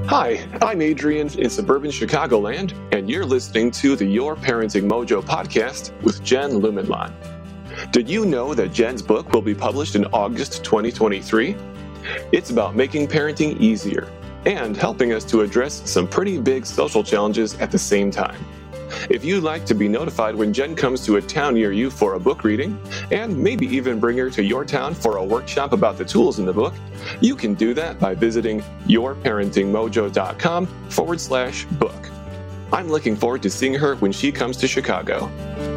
Hi, I'm Adrian in suburban Chicagoland, and you're listening to the Your Parenting Mojo podcast with Jen Lumenlon. Did you know that Jen's book will be published in August 2023? It's about making parenting easier and helping us to address some pretty big social challenges at the same time. If you'd like to be notified when Jen comes to a town near you for a book reading, and maybe even bring her to your town for a workshop about the tools in the book, you can do that by visiting yourparentingmojo.com/book. I'm looking forward to seeing her when she comes to Chicago.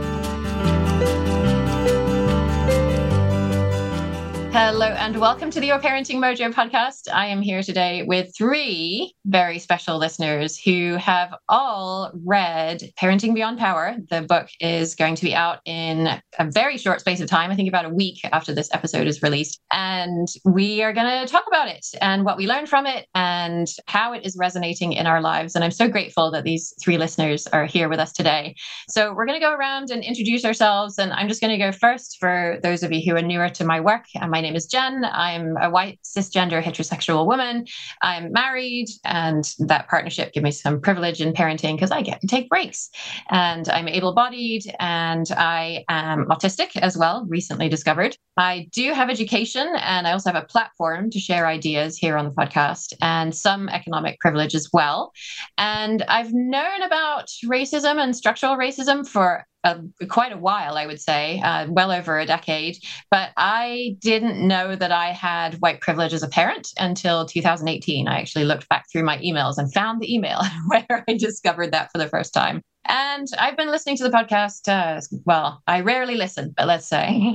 Hello and welcome to the Your Parenting Mojo podcast. I am here today with three very special listeners who have all read Parenting Beyond Power. The book is going to be out in a very short space of time, I think about a week after this episode is released. And we are going to talk about it and what we learned from it and how it is resonating in our lives. And I'm so grateful that these three listeners are here with us today. So we're going to go around and introduce ourselves. And I'm just going to go first for those of you who are newer to my work. My name is Jen. I'm a white cisgender heterosexual woman. I'm married, and that partnership gives me some privilege in parenting because I get to take breaks. And I'm able-bodied, and I am autistic as well, recently discovered. I do have education, and I also have a platform to share ideas here on the podcast and some economic privilege as well. And I've known about racism and structural racism for quite a while, I would say, well over a decade. But I didn't know that I had white privilege as a parent until 2018. I actually looked back through my emails and found the email where I discovered that for the first time. And I've been listening to the podcast. Well, I rarely listen, but let's say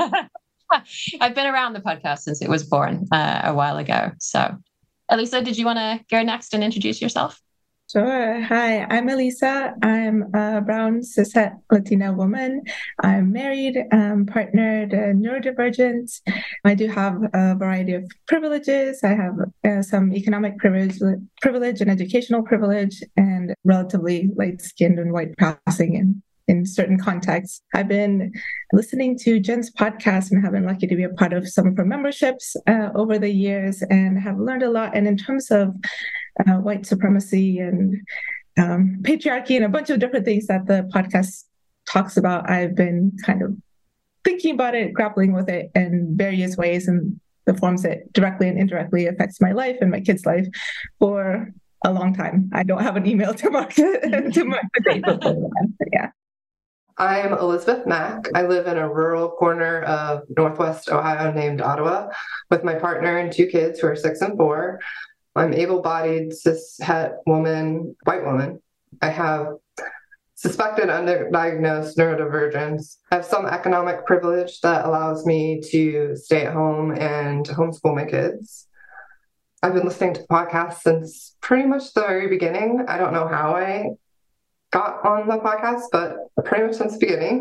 I've been around the podcast since it was born a while ago. So, Elisa, did you want to go next and introduce yourself? Sure. Hi, I'm Elisa. I'm a brown cishet Latina woman. I'm married, partnered, neurodivergent. I do have a variety of privileges. I have some economic privilege and educational privilege, and relatively light-skinned and white passing in certain contexts. I've been listening to Jen's podcast and have been lucky to be a part of some of her memberships over the years and have learned a lot. And in terms of white supremacy and patriarchy and a bunch of different things that the podcast talks about, I've been kind of thinking about it, grappling with it in various ways and the forms that directly and indirectly affects my life and my kids' life for a long time. I don't have an email to mark the date before that. Yeah. I'm Elizabeth Mack. I live in a rural corner of Northwest Ohio named Ottawa with my partner and two kids who are 6 and 4. I'm able-bodied, cis-het woman, white woman. I have suspected underdiagnosed neurodivergence. I have some economic privilege that allows me to stay at home and homeschool my kids. I've been listening to podcasts since pretty much the very beginning. I don't know how I got on the podcast, but pretty much since the beginning.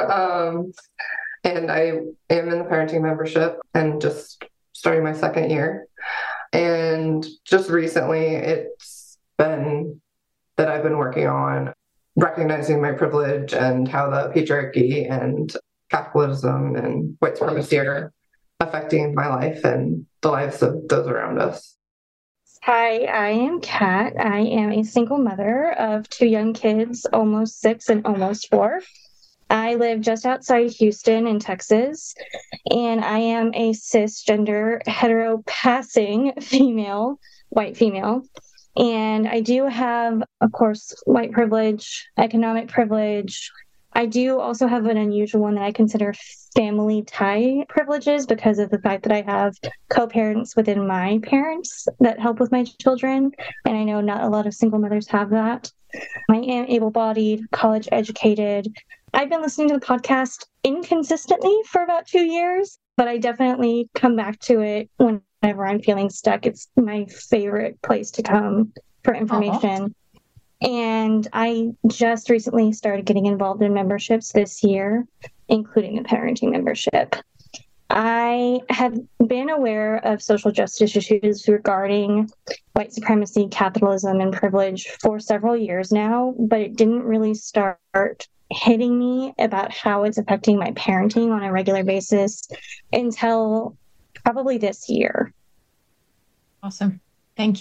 And I am in the parenting membership and just starting my second year. And just recently, it's been that I've been working on recognizing my privilege and how the patriarchy and capitalism and white supremacy are affecting my life and the lives of those around us. Hi, I am Kat. I am a single mother of 2 young kids, almost 6 and almost 4. I live just outside Houston in Texas, and I am a cisgender, hetero-passing female, white female. And I do have, of course, white privilege, economic privilege. I do also have an unusual one that I consider family tie privileges because of the fact that I have co-parents within my parents that help with my children. And I know not a lot of single mothers have that. I am able-bodied, college educated. I've been listening to the podcast inconsistently for about 2 years, but I definitely come back to it whenever I'm feeling stuck. It's my favorite place to come for information. And I just recently started getting involved in memberships this year, including a parenting membership. I have been aware of social justice issues regarding white supremacy, capitalism, and privilege for several years now, but it didn't really start hitting me about how it's affecting my parenting on a regular basis until probably this year. Awesome. Thank you.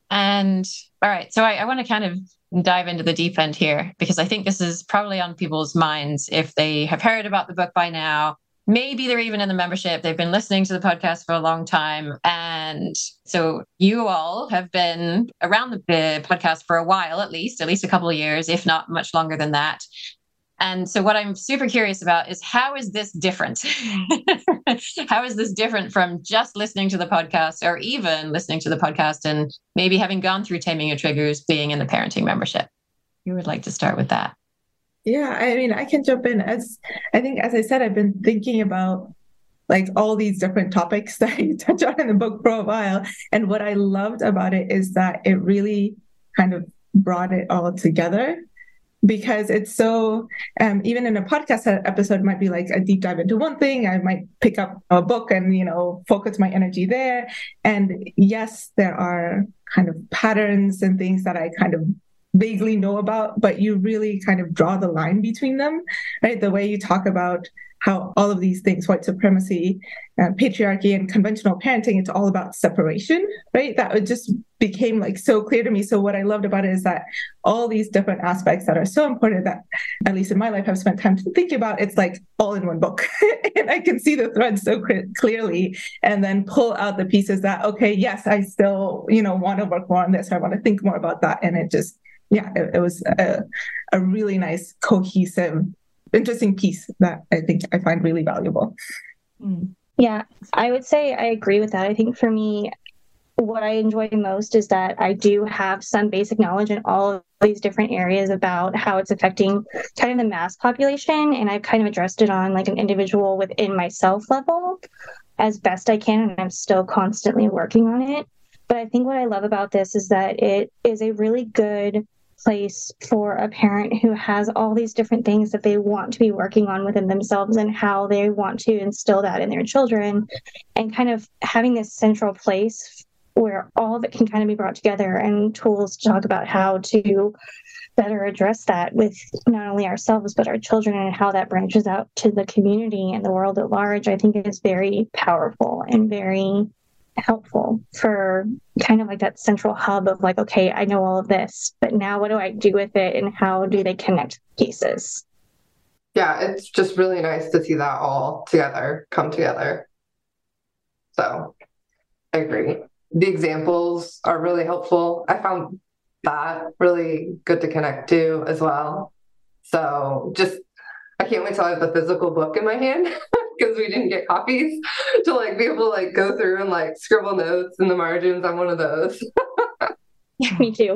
And all right, so I want to kind of dive into the deep end here, because I think this is probably on people's minds if they have heard about the book by now. Maybe they're even in the membership. They've been listening to the podcast for a long time. And so you all have been around the podcast for a while, at least a couple of years, if not much longer than that. And so what I'm super curious about is, how is this different? How is this different from just listening to the podcast, or even listening to the podcast and maybe having gone through Taming Your Triggers, being in the parenting membership? You would like to start with that? Yeah, I mean, I can jump in. As I said, I've been thinking about like all these different topics that you touch on in the book for a while. And what I loved about it is that it really kind of brought it all together, because it's so, even in a podcast episode, it might be like a deep dive into one thing. I might pick up a book and, focus my energy there. And yes, there are kind of patterns and things that I kind of vaguely know about, but you really kind of draw the line between them, right? The way you talk about how all of these things, white supremacy, patriarchy, and conventional parenting, it's all about separation, right? That it just became like so clear to me. So what I loved about it is that all these different aspects that are so important that, at least in my life, I've spent time to think about, it's like all in one book. And I can see the threads so clearly, and then pull out the pieces that, okay, yes, I still, want to work more on this, or I want to think more about that. And it just, it was a really nice, cohesive, interesting piece that I think I find really valuable. Yeah, I would say I agree with that. I think for me, what I enjoy most is that I do have some basic knowledge in all of these different areas about how it's affecting kind of the mass population. And I've kind of addressed it on like an individual within myself level as best I can. And I'm still constantly working on it. But I think what I love about this is that it is a really good place for a parent who has all these different things that they want to be working on within themselves, and how they want to instill that in their children, and kind of having this central place where all of it can kind of be brought together, and tools to talk about how to better address that with not only ourselves, but our children, and how that branches out to the community and the world at large. I think is very powerful and very helpful for kind of like that central hub of like, okay, I know all of this, but now what do I do with it, and how do they connect pieces? Yeah, it's just really nice to see that all come together. So I agree. The examples are really helpful. I found that really good to connect to as well. So I can't wait till I have the physical book in my hand, because we didn't get copies, to like be able to like go through and like scribble notes in the margins. I'm one of those. Yeah, me too.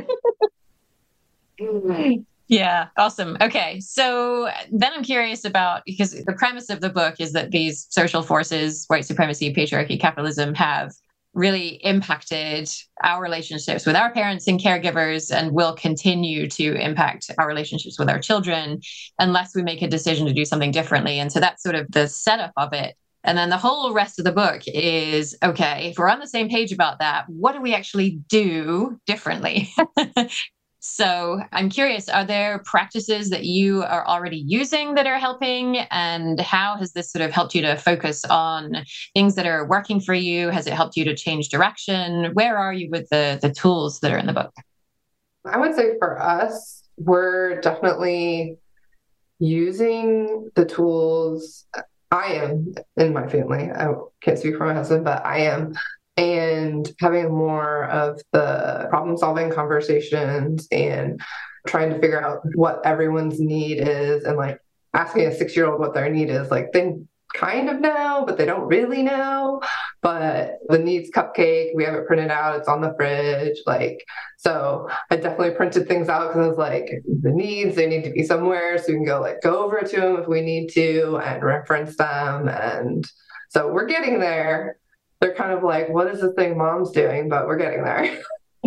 Yeah, awesome. Okay, so then I'm curious about, because the premise of the book is that these social forces, white supremacy, patriarchy, capitalism, have really impacted our relationships with our parents and caregivers, and will continue to impact our relationships with our children unless we make a decision to do something differently. And so that's sort of the setup of it. And then the whole rest of the book is, okay, if we're on the same page about that, what do we actually do differently? So I'm curious, are there practices that you are already using that are helping? And how has this sort of helped you to focus on things that are working for you? Has it helped you to change direction? Where are you with the tools that are in the book? I would say for us, we're definitely using the tools. I am in my family. I can't speak for my husband, but I am. And having more of the problem-solving conversations and trying to figure out what everyone's need is, and like asking a 6-year-old what their need is. Like they kind of know, but they don't really know. But the needs cupcake, we have it printed out. It's on the fridge. So I definitely printed things out, because I was like, the needs, they need to be somewhere, so we can go over to them if we need to and reference them. And so we're getting there. They're kind of like, what is the thing mom's doing? But we're getting there.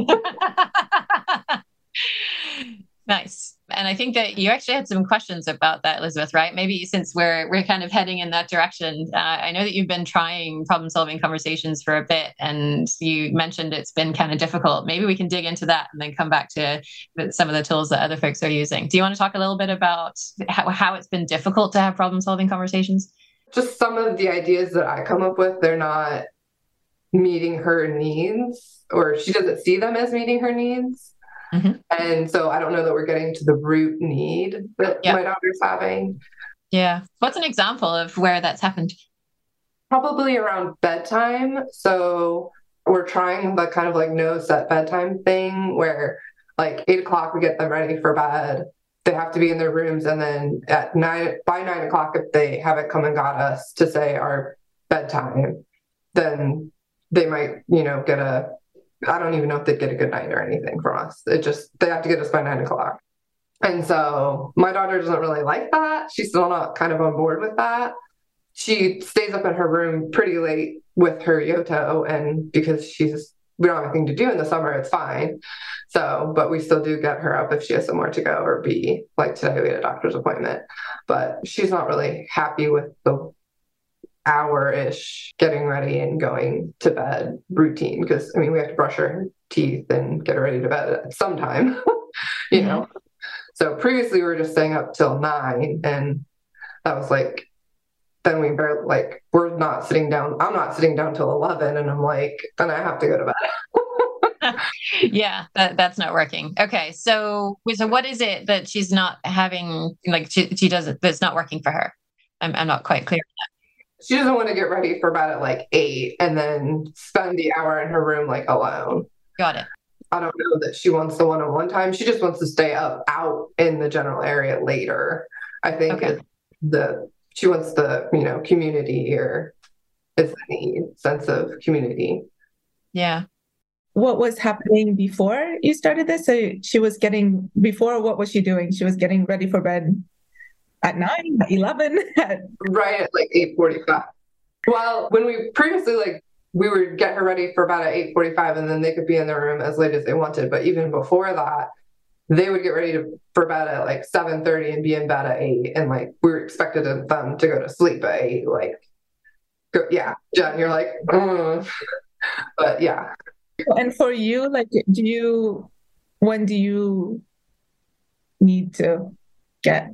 Nice. And I think that you actually had some questions about that, Elizabeth, right? Maybe since we're kind of heading in that direction. I know that you've been trying problem-solving conversations for a bit, and you mentioned it's been kind of difficult. Maybe we can dig into that and then come back to some of the tools that other folks are using. Do you want to talk a little bit about how it's been difficult to have problem-solving conversations? Just some of the ideas that I come up with, they're not meeting her needs, or she doesn't see them as meeting her needs. Mm-hmm. And so I don't know that we're getting to the root need that my daughter's having. Yeah. What's an example of where that's happened? Probably around bedtime. So we're trying the kind of like no set bedtime thing where like 8 o'clock we get them ready for bed. They have to be in their rooms, and then at by 9 o'clock, if they haven't come and got us to say our bedtime, then they might, get I don't even know if they'd get a good night or anything from us. They have to get us by 9 o'clock. And so my daughter doesn't really like that. She's still not kind of on board with that. She stays up in her room pretty late with her Yoto, and because we don't have anything to do in the summer, it's fine. So, but we still do get her up if she has somewhere to go or be. Like today, we had a doctor's appointment, but she's not really happy with the hour-ish getting ready and going to bed routine, because we have to brush her teeth and get her ready to bed at some time, you know. So previously we were just staying up till 9, and that was like, then we barely, like, we're not sitting down. I'm not sitting down till 11, and I'm like, then I have to go to bed. Yeah, that's not working. Okay, so what is it that she's not having, like she does it, that's not working for her? I'm not quite clear on that. She doesn't want to get ready for bed at like 8 and then spend the hour in her room like alone. Got it. I don't know that she wants the one-on-one time. She just wants to stay out in the general area later. I think she wants the, community, or is the need, sense of community. Yeah. What was happening before you started this? So she was before, what was she doing? She was getting ready for bed at 9, at 11? Right at like 8:45. Well, when we previously, we would get her ready for bed at 8:45, and then they could be in their room as late as they wanted. But even before that, they would get ready for bed at like 7:30 and be in bed at 8. And like, we were expected them to go to sleep at 8. Yeah, Jen, you're like, but yeah. And for you, like, when do you need to get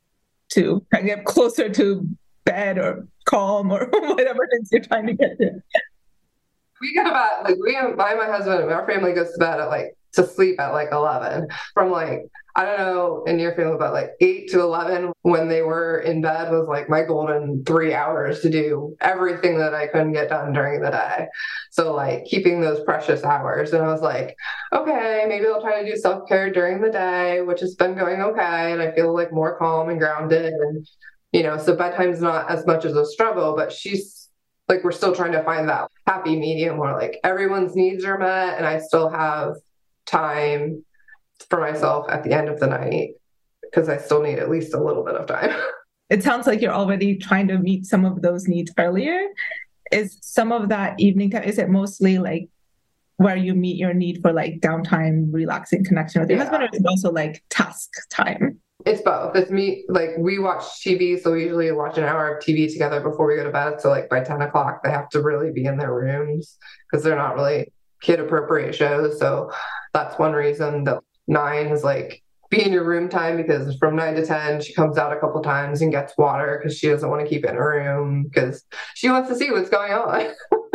closer to bed or calm or whatever it is you're trying to get to? We go to bed, my husband, our family goes to bed to sleep at 11. From I don't know in your family, but 8 to 11 when they were in bed was my golden 3 hours to do everything that I couldn't get done during the day. So keeping those precious hours. And I was like, okay, maybe I'll try to do self-care during the day, which has been going okay. And I feel more calm and grounded. And, so bedtime's not as much as a struggle, but she's we're still trying to find that happy medium where everyone's needs are met and I still have time for myself at the end of the night, because I still need at least a little bit of time. It sounds like you're already trying to meet some of those needs earlier. Is some of that evening time, is it mostly where you meet your need for downtime, relaxing connection with your husband, or is it also task time? It's both. It's me, we watch TV, so we usually watch an hour of TV together before we go to bed. So by 10 o'clock, they have to really be in their rooms because they're not really kid appropriate shows. So that's one reason that 9 is be in your room time, because from 9 to 10, she comes out a couple times and gets water because she doesn't want to keep it in her room because she wants to see what's going on.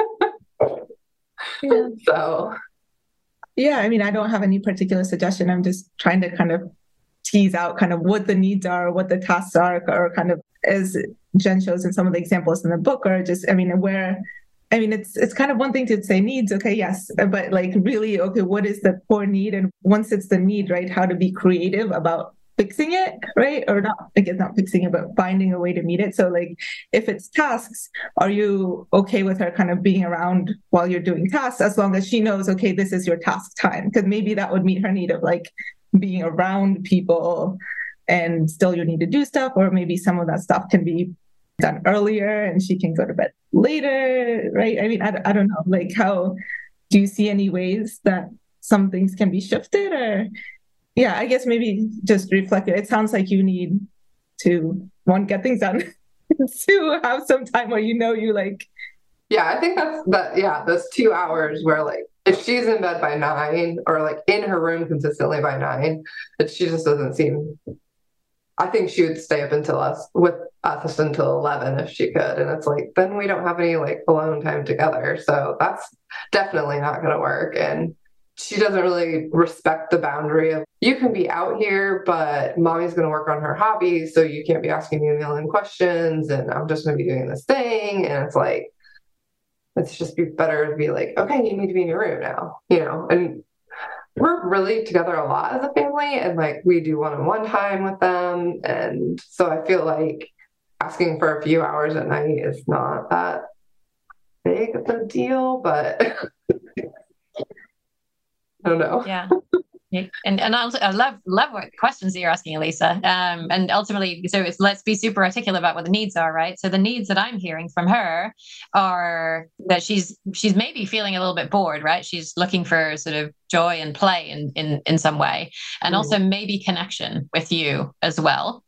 Yeah. So. Yeah, I don't have any particular suggestion. I'm just trying to kind of tease out kind of what the needs are, what the tasks are, or kind of, as Jen shows in some of the examples in the book, or just, it's kind of one thing to say needs, okay, yes, but really, okay, what is the core need? And once it's the need, right, how to be creative about fixing it, right? Or not, not fixing it, but finding a way to meet it. So if it's tasks, are you okay with her kind of being around while you're doing tasks, as long as she knows, okay, this is your task time? Because maybe that would meet her need of being around people and still you need to do stuff, or maybe some of that stuff can be done earlier and she can go to bed later, right? I don't know, how do you see any ways that some things can be shifted? Or I guess maybe just reflect it. It sounds like you need to, one, get things done, two, have some time where I think those 2 hours where if she's in bed by 9 or in her room consistently by 9, that she just doesn't seem I think she would stay up with us until 11 if she could. And it's like, then we don't have any like alone time together. So that's definitely not going to work. And she doesn't really respect the boundary of, you can be out here, but mommy's going to work on her hobbies. So you can't be asking me a million questions and I'm just going to be doing this thing. And it's like, it's just be better to be like, okay, you need to be in your room now, and we're really together a lot as a family, and like we do one-on-one time with them. And so I feel like asking for a few hours at night is not that big of a deal, but I don't know. Yeah. And I love what questions that you're asking, Elisa. And ultimately, so let's be super articulate about what the needs are, right? So the needs that I'm hearing from her are that she's maybe feeling a little bit bored, right? She's looking for sort of joy and play in some way, and also maybe connection with you as well.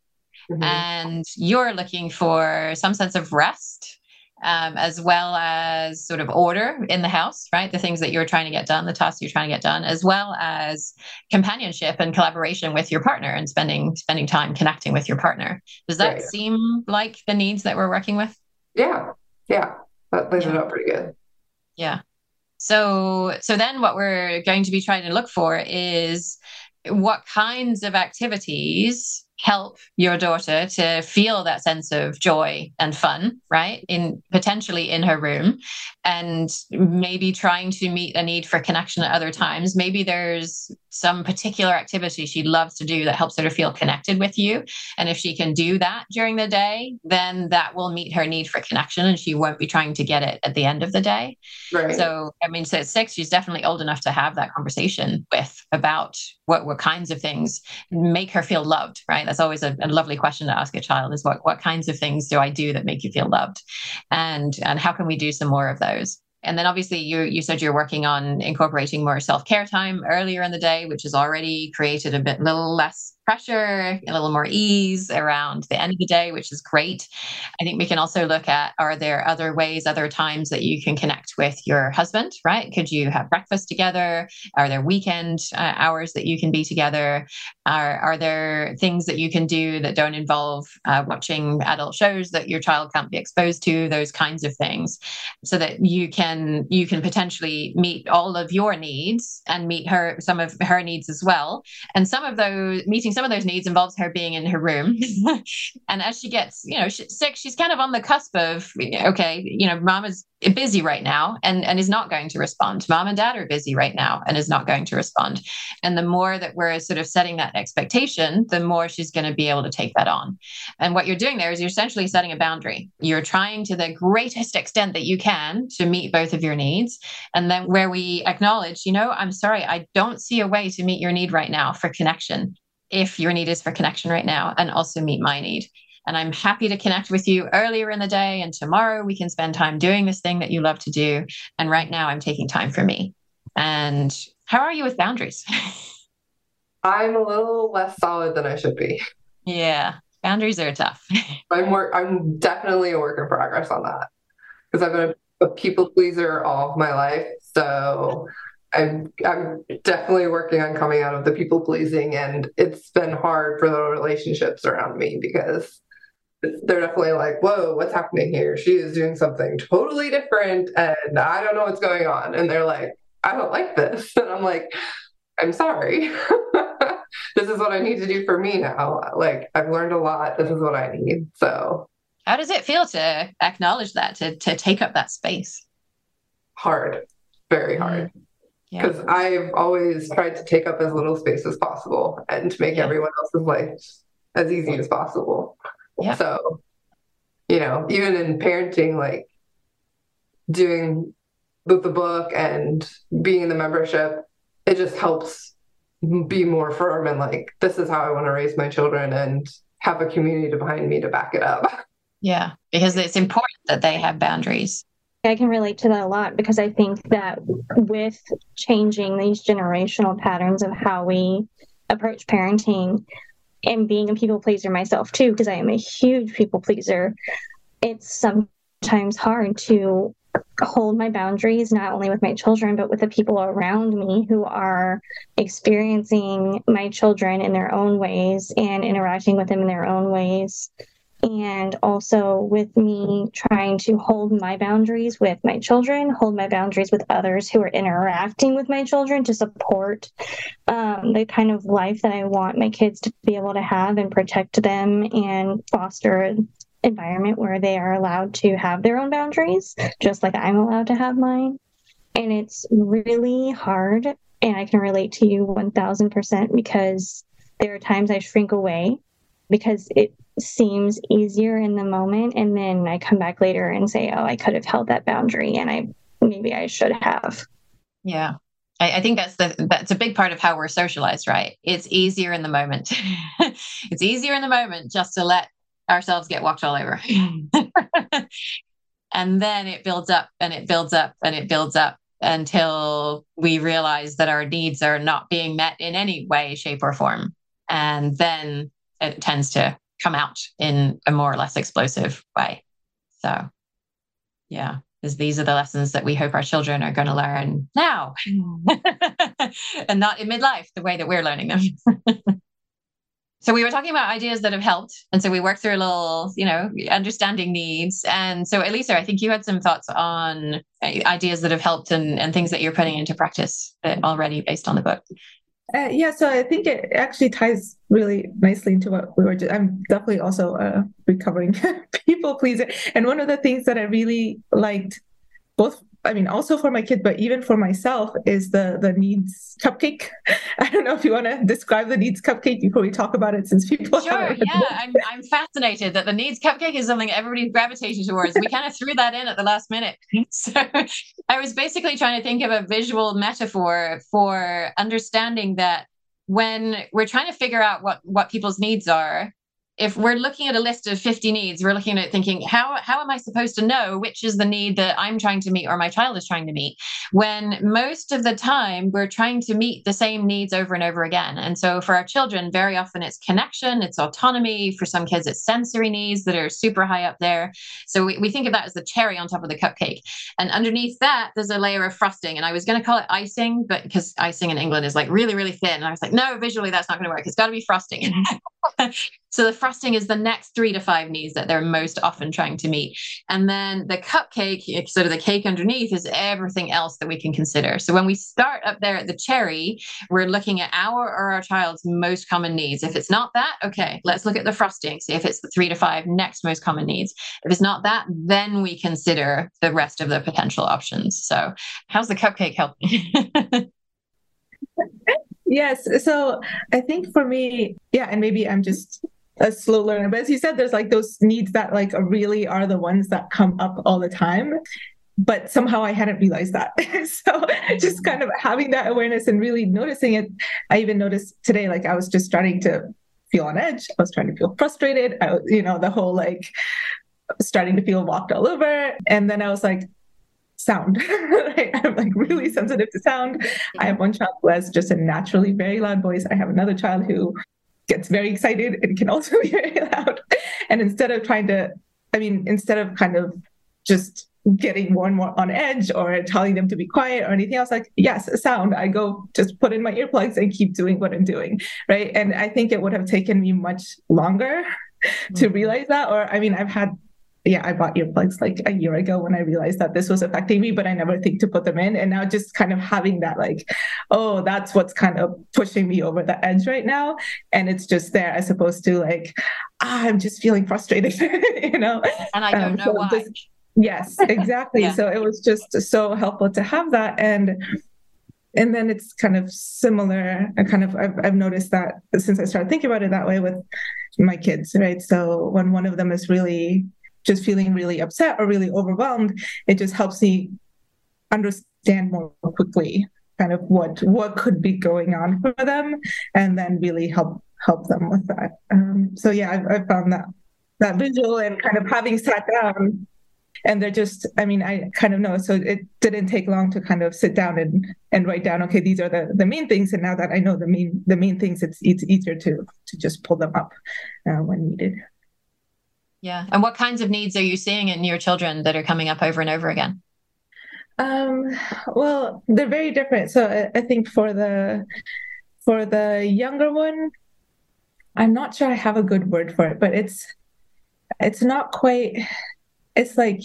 And you're looking for some sense of rest, as well as sort of order in the house, right? The things that you're trying to get done, the tasks you're trying to get done, as well as companionship and collaboration with your partner and spending time connecting with your partner. Does that seem like the needs that we're working with? Yeah. That lays it out pretty good. Yeah. So then what we're going to be trying to look for is what kinds of activities help your daughter to feel that sense of joy and fun, right? Potentially in her room, and maybe trying to meet a need for connection at other times. Maybe there's some particular activity she loves to do that helps her to feel connected with you. And if she can do that during the day, then that will meet her need for connection and she won't be trying to get it at the end of the day. Right. So at 6, she's definitely old enough to have that conversation about what kinds of things make her feel loved, right? That's always a lovely question to ask a child, is what kinds of things do I do that make you feel loved? And how can we do some more of those? And then obviously you said you're working on incorporating more self-care time earlier in the day, which has already created little less pressure, a little more ease around the end of the day, which is great. I think we can also look at, are there other ways, other times that you can connect with your husband, right? Could you have breakfast together? Are there weekend hours that you can be together? Are there things that you can do that don't involve watching adult shows that your child can't be exposed to? Those kinds of things, so that you can potentially meet all of your needs and meet some of her needs as well. And meeting some of those needs involves her being in her room. And as she gets, 6, she's kind of on the cusp of, okay, mom is busy right now and is not going to respond. Mom and dad are busy right now and is not going to respond. And the more that we're sort of setting that expectation, the more she's going to be able to take that on. And what you're doing there is you're essentially setting a boundary. You're trying to the greatest extent that you can to meet both of your needs. And then where we acknowledge, I'm sorry, I don't see a way to meet your need right now for connection, if your need is for connection right now, and also meet my need. And I'm happy to connect with you earlier in the day, and tomorrow we can spend time doing this thing that you love to do. And right now I'm taking time for me. And how are you with boundaries? I'm a little less solid than I should be. Yeah, boundaries are tough. I'm definitely a work in progress on that, because I've been a people pleaser all of my life. So I'm definitely working on coming out of the people pleasing, and it's been hard for the relationships around me, because they're definitely like, whoa, what's happening here? She is doing something totally different and I don't know what's going on. And they're like, I don't like this. And I'm like, I'm sorry. This is what I need to do for me now. Like, I've learned a lot. This is what I need. So how does it feel to acknowledge that, to take up that space? Hard, very hard. Because I've always tried to take up as little space as possible and to make everyone else's life as easy as possible. Yeah. So, even in parenting, like doing the book and being in the membership, it just helps be more firm and like, this is how I want to raise my children, and have a community behind me to back it up. Yeah, because it's important that they have boundaries. I can relate to that a lot, because I think that with changing these generational patterns of how we approach parenting, and being a people pleaser myself too, because I am a huge people pleaser, it's sometimes hard to hold my boundaries, not only with my children, but with the people around me who are experiencing my children in their own ways and interacting with them in their own ways. And also with me trying to hold my boundaries with my children, hold my boundaries with others who are interacting with my children to support the kind of life that I want my kids to be able to have and protect them and foster an environment where they are allowed to have their own boundaries, just like I'm allowed to have mine. And it's really hard. And I can relate to you 1000% because there are times I shrink away because it seems easier in the moment. And then I come back later and say, oh, I could have held that boundary and maybe I should have. Yeah. I think that's a big part of how we're socialized, right? It's easier in the moment. It's easier in the moment just to let ourselves get walked all over. And then it builds up and it builds up and it builds up until we realize that our needs are not being met in any way, shape, or form. And then it tends to come out in a more or less explosive way. So, yeah, these are the lessons that we hope our children are going to learn now and not in midlife, the way that we're learning them. So we were talking about ideas that have helped. And so we worked through a little, understanding needs. And so Elisa, I think you had some thoughts on ideas that have helped and things that you're putting into practice already based on the book. So I think it actually ties really nicely into what we were doing. I'm definitely also a recovering people pleaser. And one of the things that I really liked, also for my kid, but even for myself, is the needs cupcake. I don't know if you want to describe the needs cupcake before we talk about it, since people Sure, yeah. I'm fascinated that the needs cupcake is something everybody's gravitating towards. We kind of threw that in at the last minute. So I was basically trying to think of a visual metaphor for understanding that when we're trying to figure out what people's needs are, if we're looking at a list of 50 needs, we're looking at thinking, how am I supposed to know which is the need that I'm trying to meet or my child is trying to meet? When most of the time we're trying to meet the same needs over and over again. And so for our children, very often it's connection, it's autonomy. For some kids, it's sensory needs that are super high up there. So we think of that as the cherry on top of the cupcake. And underneath that, there's a layer of frosting. And I was going to call it icing, but because icing in England is like really, really thin. And I was like, no, visually, that's not going to work. It's got to be frosting. So the frosting is the next 3 to 5 needs that they're most often trying to meet. And then the cupcake, sort of the cake underneath, is everything else that we can consider. So when we start up there at the cherry, we're looking at our or our child's most common needs. If it's not that, okay, let's look at the frosting, see if it's the 3 to 5 next most common needs. If it's not that, then we consider the rest of the potential options. So how's the cupcake helping? Yes. So I think for me, and maybe I'm just a slow learner, but as you said, there's like those needs that like really are the ones that come up all the time, but somehow I hadn't realized that. So just kind of having that awareness and really noticing it. I even noticed today, like I was just starting to feel on edge. I was trying to feel frustrated. The whole like starting to feel walked all over. And then I was like, sound. Right? I'm like really sensitive to sound. I have one child who has just a naturally very loud voice. I have another child who gets very excited and can also be very loud. And instead of kind of just getting more and more on edge or telling them to be quiet or anything else, like, yes, a sound, I go just put in my earplugs and keep doing what I'm doing. Right. And I think it would have taken me much longer to realize that. Or, I bought earplugs like a year ago when I realized that this was affecting me, but I never think to put them in. And now just kind of having that like, oh, that's what's kind of pushing me over the edge right now. And it's just there as opposed to like, I'm just feeling frustrated, And I don't know why. Yes, exactly. Yeah. So it was just so helpful to have that. And then it's kind of similar. I've noticed that since I started thinking about it that way with my kids, right? So when one of them is really just feeling really upset or really overwhelmed, it just helps me understand more quickly kind of what could be going on for them, and then really help them with that. I found that visual and kind of having sat down, and they're just, I kind of know. So it didn't take long to kind of sit down and write down, okay, these are the main things. And now that I know the main things, it's easier to just pull them up when needed. Yeah. And what kinds of needs are you seeing in your children that are coming up over and over again? Um, well, they're very different. So I think for the younger one, I'm not sure I have a good word for it, but it's not quite, it's like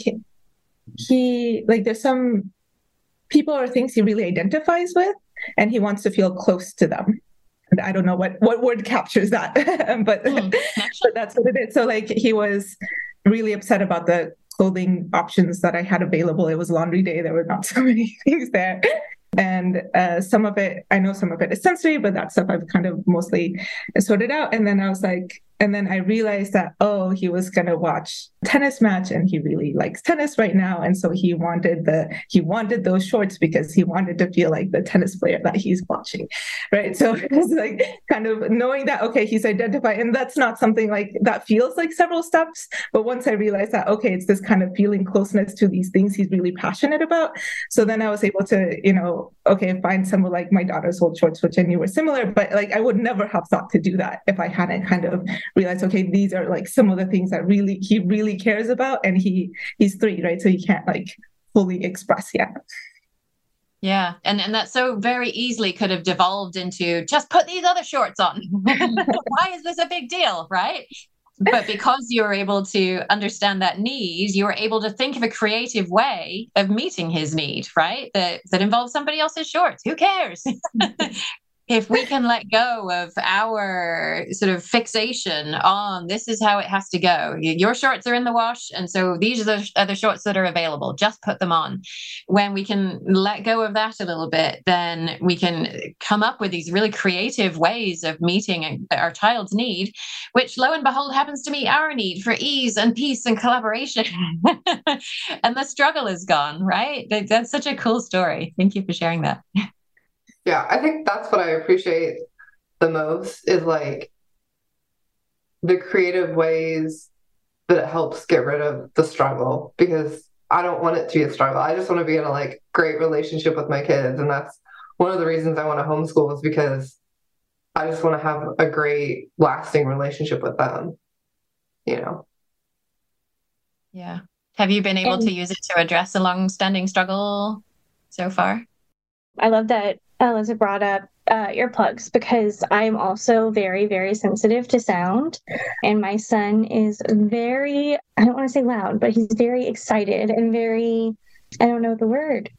he like there's some people or things he really identifies with and he wants to feel close to them. And I don't know what word captures that, but but that's what it is. So like he was really upset about the clothing options that I had available. It was laundry day. There were not so many things there. And some of it, I know some of it is sensory, but that stuff I've kind of mostly sorted out. And then I was like, and then I realized that, oh, he was going to watch a tennis match and he really likes tennis right now. And so he wanted those shorts because he wanted to feel like the tennis player that he's watching. Right. So it's like kind of knowing that, okay, he's identified. And that's not something like that feels like several steps. But once I realized that, okay, it's this kind of feeling closeness to these things he's really passionate about. So then I was able to, okay, find some of like my daughter's old shorts, which I knew were similar, but like I would never have thought to do that if I hadn't kind of realized, okay, these are like some of the things that he really cares about. And he's 3, right? So he can't like fully express yet. Yeah. And that so very easily could have devolved into just put these other shorts on. Why is this a big deal? Right. But because you're able to understand that need, you're able to think of a creative way of meeting his need, right? That involves somebody else's shorts. Who cares? If we can let go of our sort of fixation on this is how it has to go. Your shorts are in the wash, and so these are the other shorts that are available. Just put them on. When we can let go of that a little bit, then we can come up with these really creative ways of meeting our child's need, which lo and behold happens to meet our need for ease and peace and collaboration. And the struggle is gone, right? That's such a cool story. Thank you for sharing that. Yeah, I think that's what I appreciate the most is like the creative ways that it helps get rid of the struggle, because I don't want it to be a struggle. I just want to be in a like great relationship with my kids. And that's one of the reasons I want to homeschool, is because I just want to have a great lasting relationship with them, Yeah. Have you been able to use it to address a long-standing struggle so far? I love that Elizabeth brought up earplugs, because I'm also very, very sensitive to sound. And my son is very, I don't want to say loud, but he's very excited and very, I don't know the word.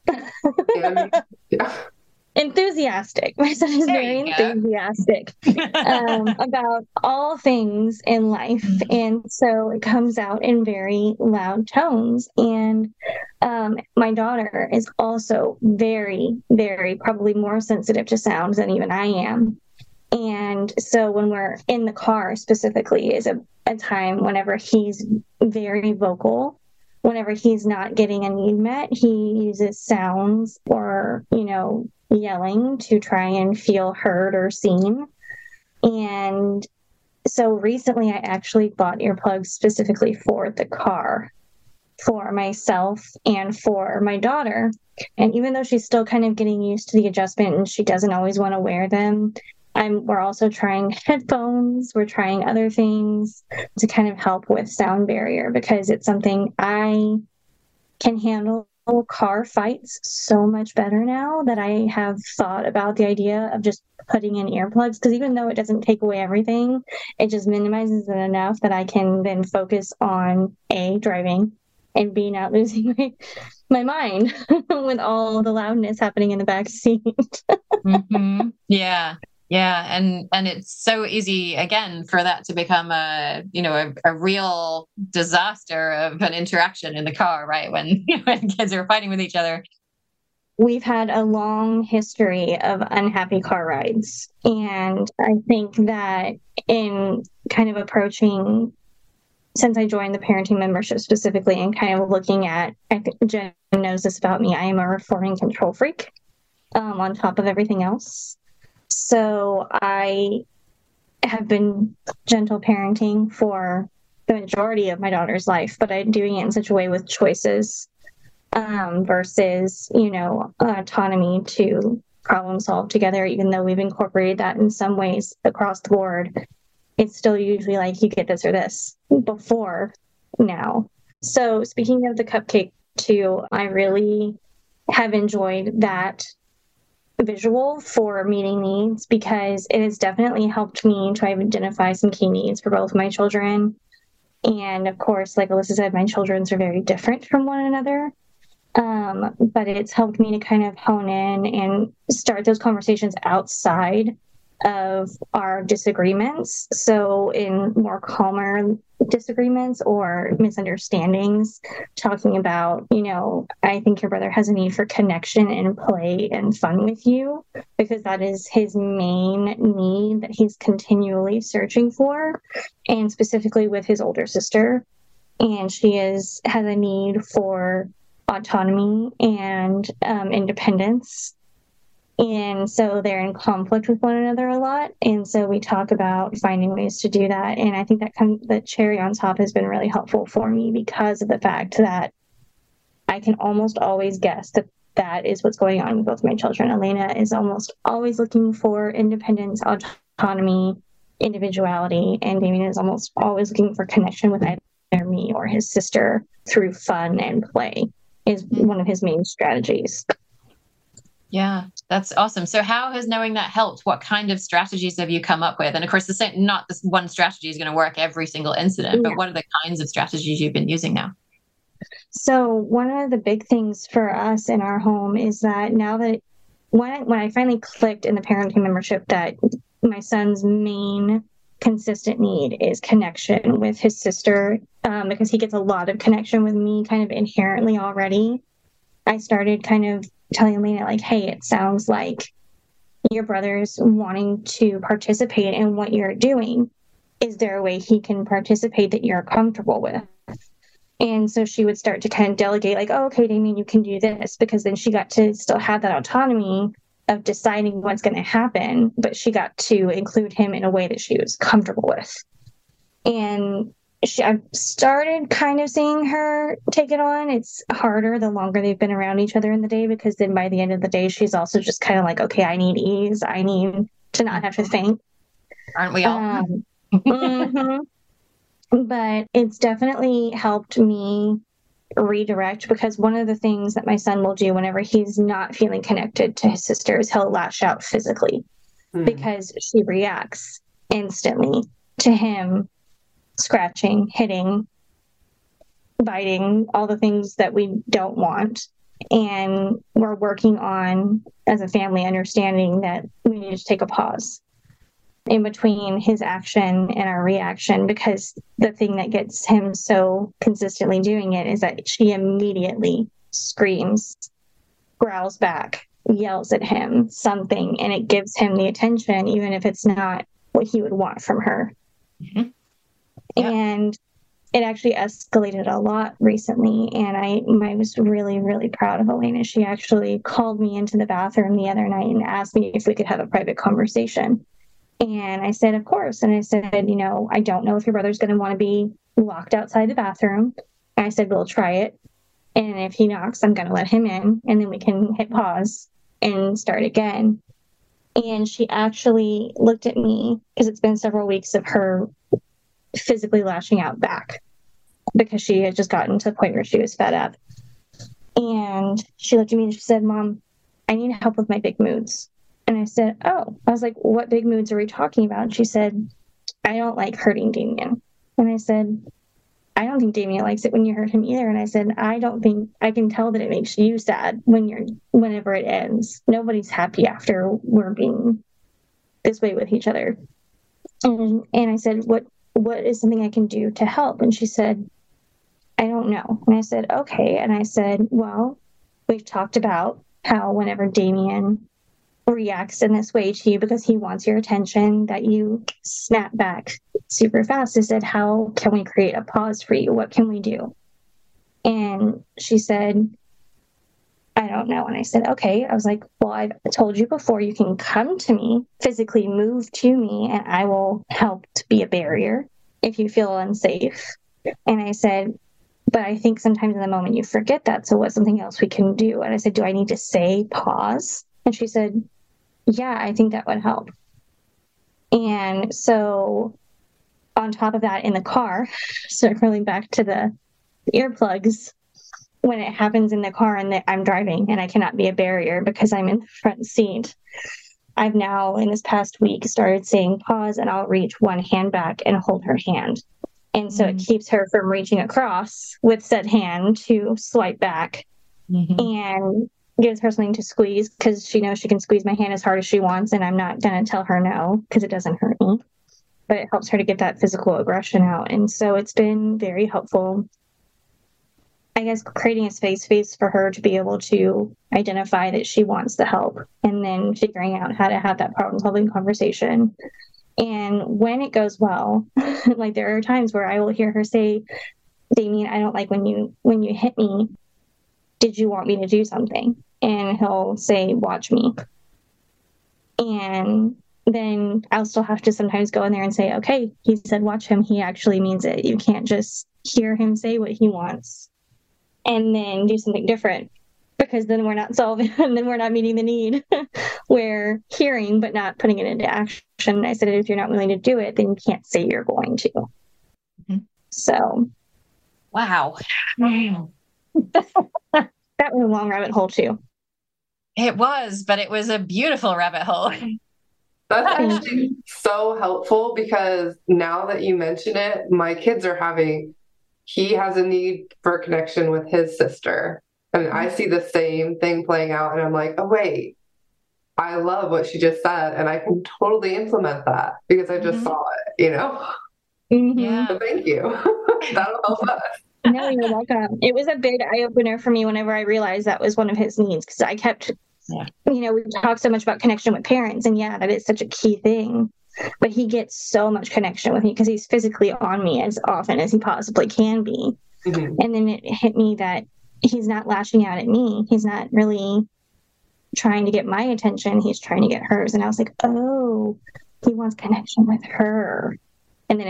Yeah. Enthusiastic. My son is very enthusiastic about all things in life. And so it comes out in very loud tones. And my daughter is also very, very probably more sensitive to sounds than even I am. And so when we're in the car specifically is a time whenever he's very vocal. Whenever he's not getting a need met, he uses sounds or, yelling to try and feel heard or seen. And so recently I actually bought earplugs specifically for the car, for myself and for my daughter. And even though she's still kind of getting used to the adjustment and she doesn't always want to wear them, we're also trying headphones. We're trying other things to kind of help with sound barrier, because it's something I can handle car fights so much better now that I have thought about the idea of just putting in earplugs, because even though it doesn't take away everything, it just minimizes it enough that I can then focus on A, driving, and B, not losing my mind with all the loudness happening in the back seat. Mm-hmm. Yeah. Yeah. And it's so easy, again, for that to become a real disaster of an interaction in the car, right? When kids are fighting with each other. We've had a long history of unhappy car rides. And I think that in kind of approaching, since I joined the parenting membership specifically and kind of looking at, I think Jen knows this about me, I am a reforming control freak on top of everything else. So I have been gentle parenting for the majority of my daughter's life, but I'm doing it in such a way with choices versus, autonomy to problem solve together, even though we've incorporated that in some ways across the board. It's still usually like you get this or this before now. So speaking of the cupcake too, I really have enjoyed that visual for meeting needs, because it has definitely helped me try to identify some key needs for both of my children. And of course, like Alyssa said, my children's are very different from one another. But it's helped me to kind of hone in and start those conversations outside of our disagreements. So in more calmer disagreements or misunderstandings, talking about, I think your brother has a need for connection and play and fun with you, because that is his main need that he's continually searching for, and specifically with his older sister. And she has a need for autonomy and independence. And so they're in conflict with one another a lot. And so we talk about finding ways to do that. And I think that the cherry on top has been really helpful for me, because of the fact that I can almost always guess that is what's going on with both my children. Elena is almost always looking for independence, autonomy, individuality. And Damien is almost always looking for connection with either me or his sister through fun and play, is one of his main strategies. Yeah, that's awesome. So how has knowing that helped? What kind of strategies have you come up with? And of course, not this one strategy is going to work every single incident, but what are the kinds of strategies you've been using now? So one of the big things for us in our home is that now that when I finally clicked in the parenting membership that my son's main consistent need is connection with his sister, because he gets a lot of connection with me kind of inherently already, I started kind of telling Elena, like, hey, it sounds like your brother's wanting to participate in what you're doing. Is there a way he can participate that you're comfortable with? And so she would start to kind of delegate, like, oh, okay, Damien, you can do this, because then she got to still have that autonomy of deciding what's going to happen, but she got to include him in a way that she was comfortable with. And I've started kind of seeing her take it on. It's harder the longer they've been around each other in the day, because then by the end of the day, she's also just kind of like, okay, I need ease. I need to not have to think. Aren't we all? Mm-hmm. But it's definitely helped me redirect, because one of the things that my son will do whenever he's not feeling connected to his sister is he'll lash out physically, because she reacts instantly to him scratching, hitting, biting, all the things that we don't want. And we're working on, as a family, understanding that we need to take a pause in between his action and our reaction, because the thing that gets him so consistently doing it is that she immediately screams, growls back, yells at him something, and it gives him the attention, even if it's not what he would want from her. Mm-hmm. Yeah. And it actually escalated a lot recently. And I was really, really proud of Elena. She actually called me into the bathroom the other night and asked me if we could have a private conversation. And I said, of course. And I said, I don't know if your brother's going to want to be locked outside the bathroom. And I said, we'll try it. And if he knocks, I'm going to let him in. And then we can hit pause and start again. And she actually looked at me, because it's been several weeks of her physically lashing out back, because she had just gotten to the point where she was fed up. And she looked at me and she said, Mom, I need help with my big moods. And I said, oh, I was like, what big moods are we talking about? And she said, I don't like hurting Damien. And I said, I don't think Damien likes it when you hurt him either. And I said, I don't think, I can tell that it makes you sad whenever it ends. Nobody's happy after we're being this way with each other. And I said, what is something I can do to help? And she said, I don't know. And I said, okay. And I said, well, we've talked about how whenever Damien reacts in this way to you because he wants your attention, that you snap back super fast. I said, how can we create a pause for you? What can we do? And she said, I don't know. And I said, okay. I was like, well, I've told you before, you can come to me, physically move to me, and I will help to be a barrier if you feel unsafe. And I said, but I think sometimes in the moment you forget that. So what's something else we can do? And I said, do I need to say pause? And she said, yeah, I think that would help. And so on top of that, in the car, circling back to the earplugs, when it happens in the car and that I'm driving and I cannot be a barrier because I'm in the front seat, I've now, in this past week, started saying pause, and I'll reach one hand back and hold her hand. And so it keeps her from reaching across with said hand to swipe back and gives her something to squeeze, because she knows she can squeeze my hand as hard as she wants, and I'm not going to tell her no because it doesn't hurt me. But it helps her to get that physical aggression out. And so it's been very helpful, I guess, creating a space for her to be able to identify that she wants the help, and then figuring out how to have that problem-solving conversation. And when it goes well, like there are times where I will hear her say, Damien, I don't like when you hit me. Did you want me to do something? And he'll say, watch me. And then I'll still have to sometimes go in there and say, okay, he said, watch him. He actually means it. You can't just hear him say what he wants and then do something different, because then we're not solving, and then we're not meeting the need. We're hearing, but not putting it into action. And I said, if you're not willing to do it, then you can't say you're going to. So. Wow. That was a long rabbit hole too. It was, but it was a beautiful rabbit hole. That's actually so helpful, because now that you mention it, my kids are he has a need for a connection with his sister. And I see the same thing playing out, and I'm like, oh, wait, I love what she just said, and I can totally implement that because I just saw it, Yeah. So thank you. That'll help us. No, you're welcome. It was a big eye-opener for me whenever I realized that was one of his needs, because I kept, we talk so much about connection with parents, and that is such a key thing. But he gets so much connection with me because he's physically on me as often as he possibly can be. And then it hit me that he's not lashing out at me. He's not really trying to get my attention. He's trying to get hers. And I was like, oh, he wants connection with her. And then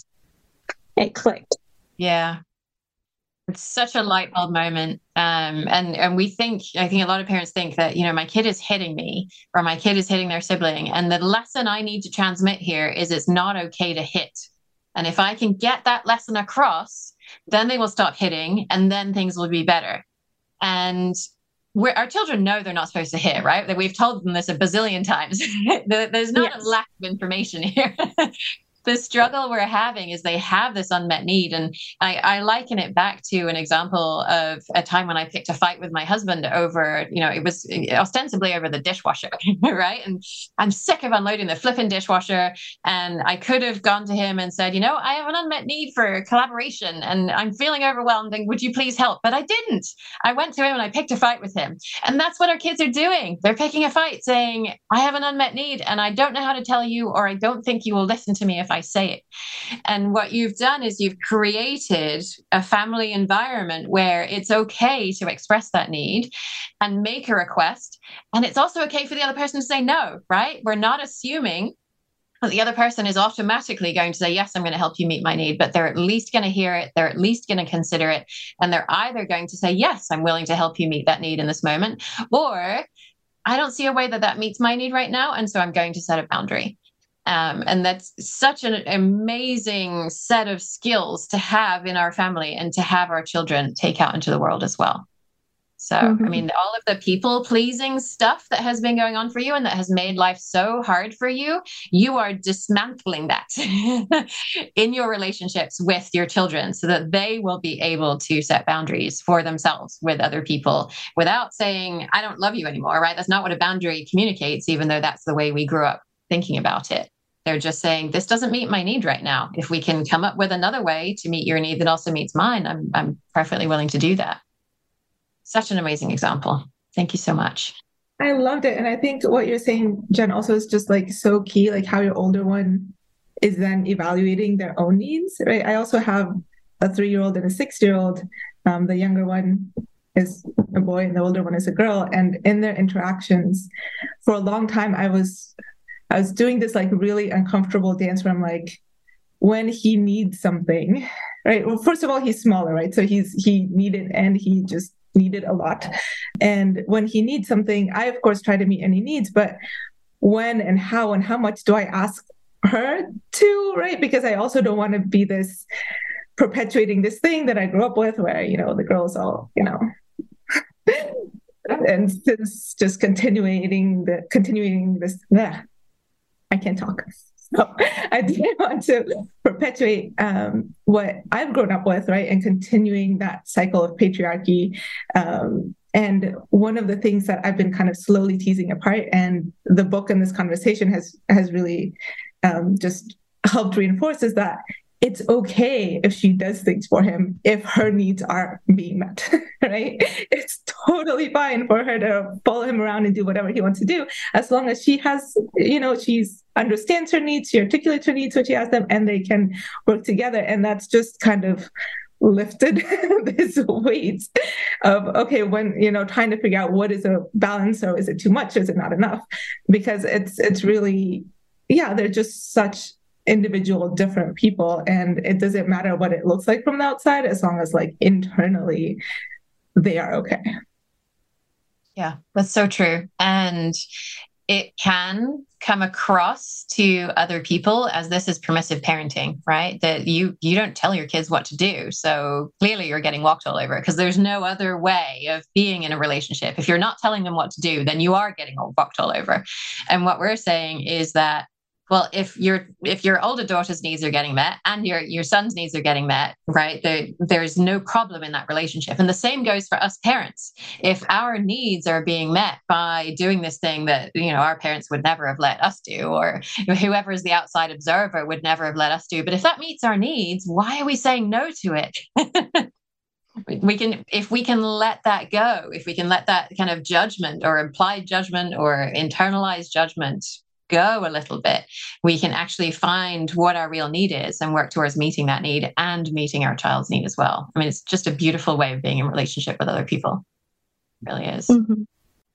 it clicked. Yeah. It's such a light bulb moment. And I think a lot of parents think that, my kid is hitting me, or my kid is hitting their sibling. And the lesson I need to transmit here is it's not okay to hit. And if I can get that lesson across, then they will stop hitting, and then things will be better. And our children know they're not supposed to hit, right? That we've told them this a bazillion times. There's not a lack of information here. The struggle we're having is they have this unmet need. And I liken it back to an example of a time when I picked a fight with my husband over, it was ostensibly over the dishwasher, right? And I'm sick of unloading the flipping dishwasher. And I could have gone to him and said, I have an unmet need for collaboration and I'm feeling overwhelmed, and would you please help? But I didn't. I went to him and I picked a fight with him. And that's what our kids are doing. They're picking a fight saying, I have an unmet need and I don't know how to tell you, or I don't think you will listen to me if I say it. And what you've done is you've created a family environment where it's okay to express that need and make a request. And it's also okay for the other person to say no, right? We're not assuming that the other person is automatically going to say, yes, I'm going to help you meet my need, but they're at least going to hear it. They're at least going to consider it. And they're either going to say, yes, I'm willing to help you meet that need in this moment, or I don't see a way that meets my need right now. And so I'm going to set a boundary. And that's such an amazing set of skills to have in our family and to have our children take out into the world as well. So, all of the people pleasing stuff that has been going on for you and that has made life so hard for you, you are dismantling that in your relationships with your children so that they will be able to set boundaries for themselves with other people without saying, I don't love you anymore, right? That's not what a boundary communicates, even though that's the way we grew up thinking about it. They're just saying, this doesn't meet my need right now. If we can come up with another way to meet your need that also meets mine, I'm perfectly willing to do that. Such an amazing example. Thank you so much. I loved it. And I think what you're saying, Jen, also is just so key, how your older one is then evaluating their own needs, right? I also have a 3-year-old and a 6-year-old. The younger one is a boy and the older one is a girl. And in their interactions, for a long time, I was doing this really uncomfortable dance where I'm like, when he needs something, right? Well, first of all, he's smaller, right? So he needed, and he just needed a lot. And when he needs something, I of course try to meet any needs, but when and how much do I ask her to, right? Because I also don't want to be this perpetuating this thing that I grew up with where, the girls all, and just continuing this. I can't talk. So I didn't want to perpetuate what I've grown up with, right? And continuing that cycle of patriarchy. And one of the things that I've been kind of slowly teasing apart, and the book and this conversation has really just helped reinforce, is that it's okay if she does things for him if her needs are being met, right? It's totally fine for her to follow him around and do whatever he wants to do, as long as she has, she's understands her needs, she articulates her needs when she has them, and they can work together. And that's just kind of lifted this weight of, okay, when, trying to figure out what is a balance, or is it too much, is it not enough? Because it's really, they're just such individual different people, and it doesn't matter what it looks like from the outside, as long as like internally they are okay. Yeah, that's so true. And it can come across to other people as this is permissive parenting, right? That you don't tell your kids what to do. So clearly you're getting walked all over, because there's no other way of being in a relationship. If you're not telling them what to do, then you are getting walked all over. And what we're saying is that, well, if your older daughter's needs are getting met and your son's needs are getting met, right, there's no problem in that relationship. And the same goes for us parents. If our needs are being met by doing this thing that, our parents would never have let us do, or whoever is the outside observer would never have let us do. But if that meets our needs, why are we saying no to it? If we can let that go, if we can let that kind of judgment or implied judgment or internalized judgment go a little bit, we can actually find what our real need is and work towards meeting that need and meeting our child's need as well. I mean, it's just a beautiful way of being in relationship with other people. It really is. Mm-hmm.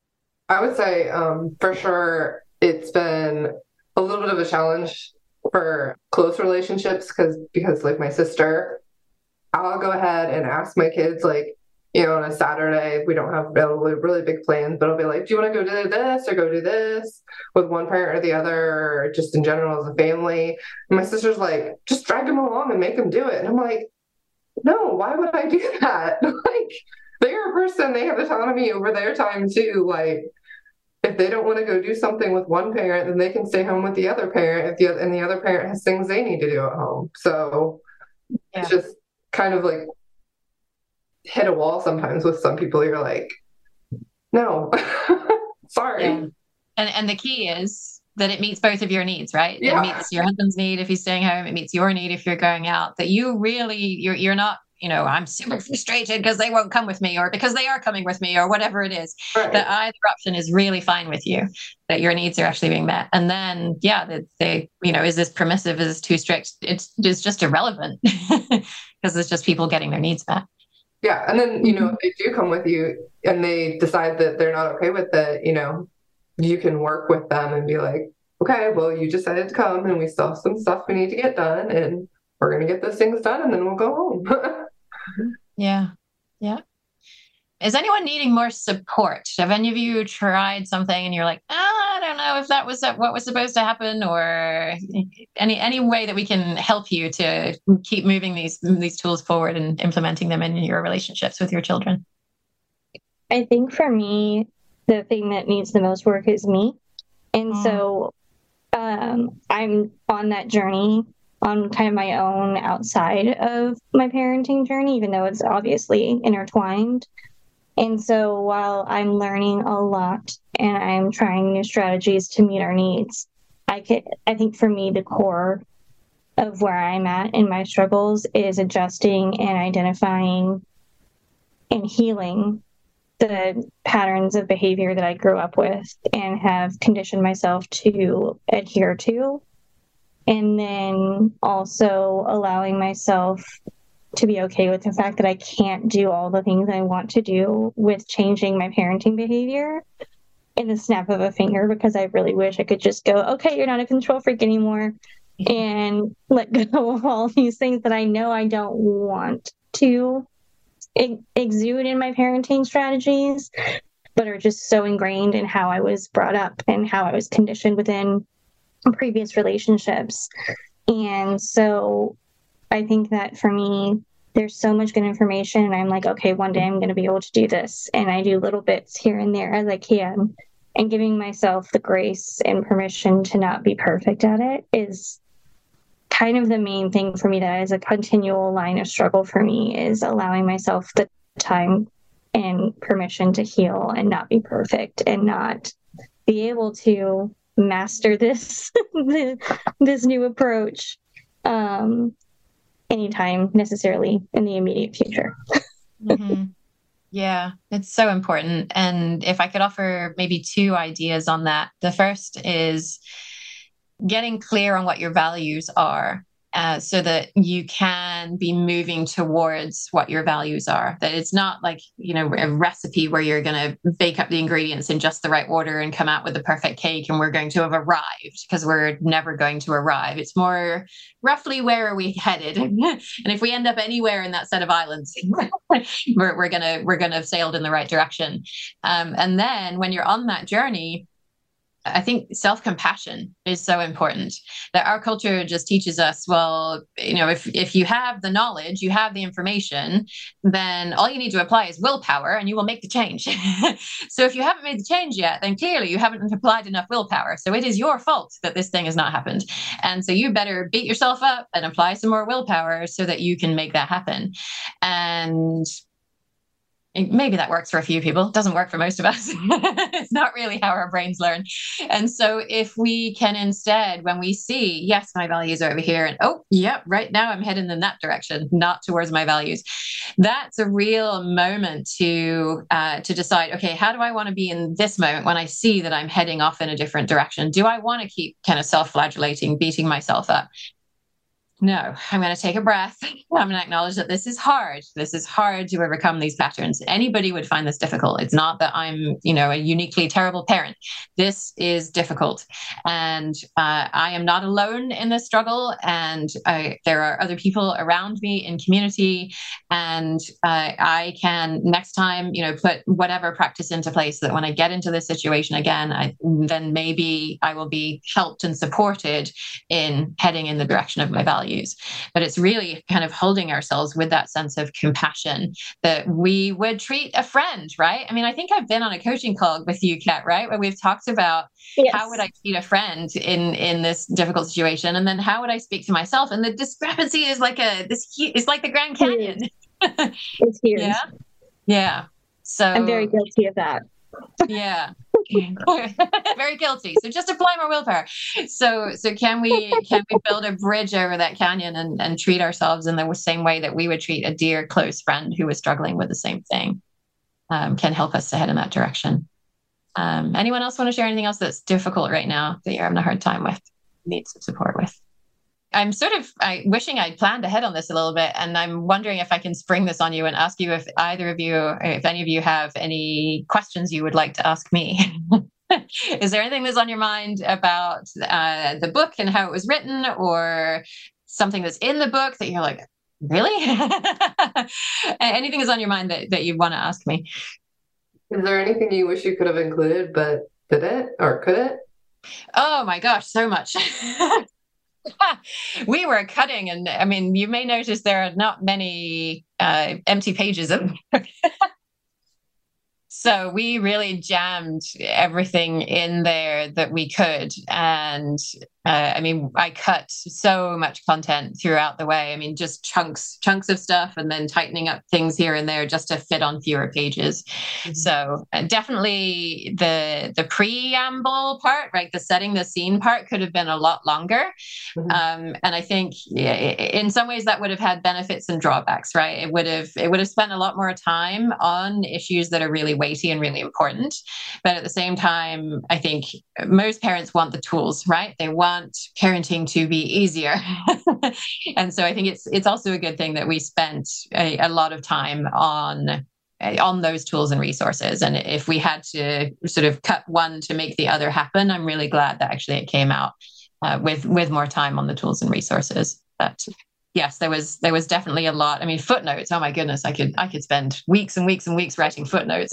I would say for sure it's been a little bit of a challenge for close relationships because like my sister, I'll go ahead and ask my kids, like, on a Saturday, we don't have really big plans, but I'll be like, do you want to go do this or go do this with one parent or the other, or just in general as a family? And my sister's like, just drag them along and make them do it. And I'm like, no, why would I do that? Like, they're a person, they have autonomy over their time too. Like, if they don't want to go do something with one parent, then they can stay home with the other parent and the other parent has things they need to do at home. So It's just kind of like hit a wall sometimes with some people. You're like, no, sorry. Yeah. And the key is that it meets both of your needs, right? Yeah. It meets your husband's need if he's staying home. It meets your need if you're going out. That you really, you're not, I'm super frustrated because they won't come with me, or because they are coming with me, or whatever it is. Right. That either option is really fine with you, that your needs are actually being met. And then, that they, is this permissive? Is this too strict? It's just irrelevant because it's just people getting their needs met. Yeah. And then, if they do come with you and they decide that they're not okay with it, you can work with them and be like, okay, well, you decided to come and we still have some stuff we need to get done, and we're going to get those things done and then we'll go home. Yeah. Yeah. Is anyone needing more support? Have any of you tried something and you're like, I don't know if that was what was supposed to happen, or any way that we can help you to keep moving these tools forward and implementing them in your relationships with your children? I think for me, the thing that needs the most work is me. And so I'm on that journey on kind of my own outside of my parenting journey, even though it's obviously intertwined. And so while I'm learning a lot and I'm trying new strategies to meet our needs, I think for me, the core of where I'm at in my struggles is adjusting and identifying and healing the patterns of behavior that I grew up with and have conditioned myself to adhere to. And then also allowing myself to be okay with the fact that I can't do all the things I want to do with changing my parenting behavior in the snap of a finger, because I really wish I could just go, okay, you're not a control freak anymore, and let go of all these things that I know I don't want to exude in my parenting strategies, but are just so ingrained in how I was brought up and how I was conditioned within previous relationships. And so I think that for me, there's so much good information, and I'm like, okay, one day I'm going to be able to do this. And I do little bits here and there as I can. And giving myself the grace and permission to not be perfect at it is kind of the main thing for me. That is a continual line of struggle for me, is allowing myself the time and permission to heal and not be perfect and not be able to master this this new approach anytime necessarily in the immediate future. Mm-hmm. Yeah, it's so important. And if I could offer maybe 2 ideas on that. The first is getting clear on what your values are, so that you can be moving towards what your values are. That it's not like, a recipe where you're going to bake up the ingredients in just the right order and come out with the perfect cake and we're going to have arrived, because we're never going to arrive. It's more roughly, where are we headed? And if we end up anywhere in that set of islands, we're gonna have sailed in the right direction. And then when you're on that journey, I think self-compassion is so important. That our culture just teaches us, well, if you have the knowledge, you have the information, then all you need to apply is willpower and you will make the change. So if you haven't made the change yet, then clearly you haven't applied enough willpower. So it is your fault that this thing has not happened. And so you better beat yourself up and apply some more willpower so that you can make that happen. And maybe that works for a few people. It doesn't work for most of us. It's not really how our brains learn. And so if we can instead, when we see, yes, my values are over here, and right now I'm heading in that direction, not towards my values. That's a real moment to decide, okay, how do I want to be in this moment when I see that I'm heading off in a different direction? Do I want to keep kind of self-flagellating, beating myself up? No, I'm going to take a breath. I'm going to acknowledge that this is hard. This is hard to overcome these patterns. Anybody would find this difficult. It's not that I'm, a uniquely terrible parent. This is difficult. And I am not alone in this struggle. And there are other people around me in community. And I can next time, put whatever practice into place so that when I get into this situation again, then maybe I will be helped and supported in heading in the direction of my values. But it's really kind of holding ourselves with that sense of compassion that we would treat a friend, right? I mean, I think I've been on a coaching call with you, Kat, right? Where we've talked about how would I treat a friend in this difficult situation? And then how would I speak to myself? And the discrepancy is like it's like the Grand Canyon. It's huge. Yeah. Yeah. So I'm very guilty of that. Yeah. Very guilty. So just apply more willpower. So can we build a bridge over that canyon and treat ourselves in the same way that we would treat a dear close friend who was struggling with the same thing? Can help us to head in that direction. Anyone else want to share anything else that's difficult right now that you're having a hard time with, need some support with? I'm wishing I'd planned ahead on this a little bit, and I'm wondering if I can spring this on you and ask you if any of you have any questions you would like to ask me. Is there anything that's on your mind about the book and how it was written, or something that's in the book that you're like, really? Anything that's on your mind that you want to ask me? Is there anything you wish you could have included, but did it or could it? Oh my gosh, so much. We were cutting, and I mean, you may notice there are not many empty pages of so we really jammed everything in there that we could. And I mean, I cut so much content throughout the way. I mean, just chunks of stuff, and then tightening up things here and there just to fit on fewer pages. Mm-hmm. So definitely the preamble part, right? The setting the scene part could have been a lot longer. Mm-hmm. And I think in some ways that would have had benefits and drawbacks, right? It would have spent a lot more time on issues that are really weighty and really important. But at the same time, I think most parents want the tools, right? They want parenting to be easier. And so I think it's also a good thing that we spent a lot of time on those tools and resources. And if we had to sort of cut one to make the other happen, I'm really glad that actually it came out with more time on the tools and resources. But yes, there was definitely a lot. I mean, footnotes. Oh my goodness, I could spend weeks and weeks and weeks writing footnotes.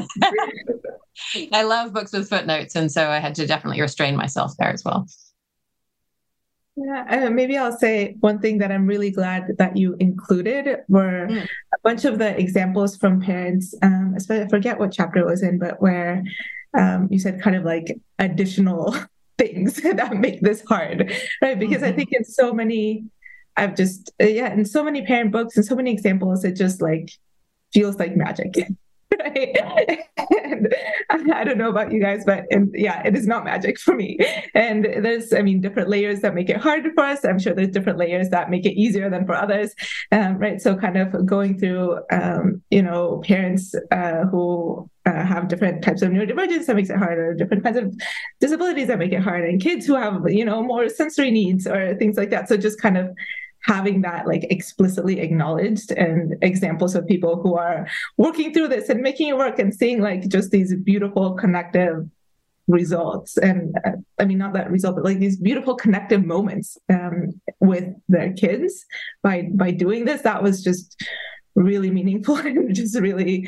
I love books with footnotes, and so I had to definitely restrain myself there as well. Yeah, maybe I'll say one thing that I'm really glad that you included were a bunch of the examples from parents, especially I forget what chapter it was in, but where you said kind of like additional things that make this hard, right? Because I think in so many, in so many parent books and so many examples, it just like feels like magic. Right? And I don't know about you guys, but it is not magic for me. And there's, different layers that make it harder for us. I'm sure there's different layers that make it easier than for others, right? So kind of going through, parents who have different types of neurodivergence that makes it harder, different kinds of disabilities that make it harder, and kids who have, more sensory needs or things like that. So just kind of having that like explicitly acknowledged and examples of people who are working through this and making it work and seeing like just these beautiful connective results. And not that result, but like these beautiful connective moments with their kids by doing this, that was just really meaningful and just really,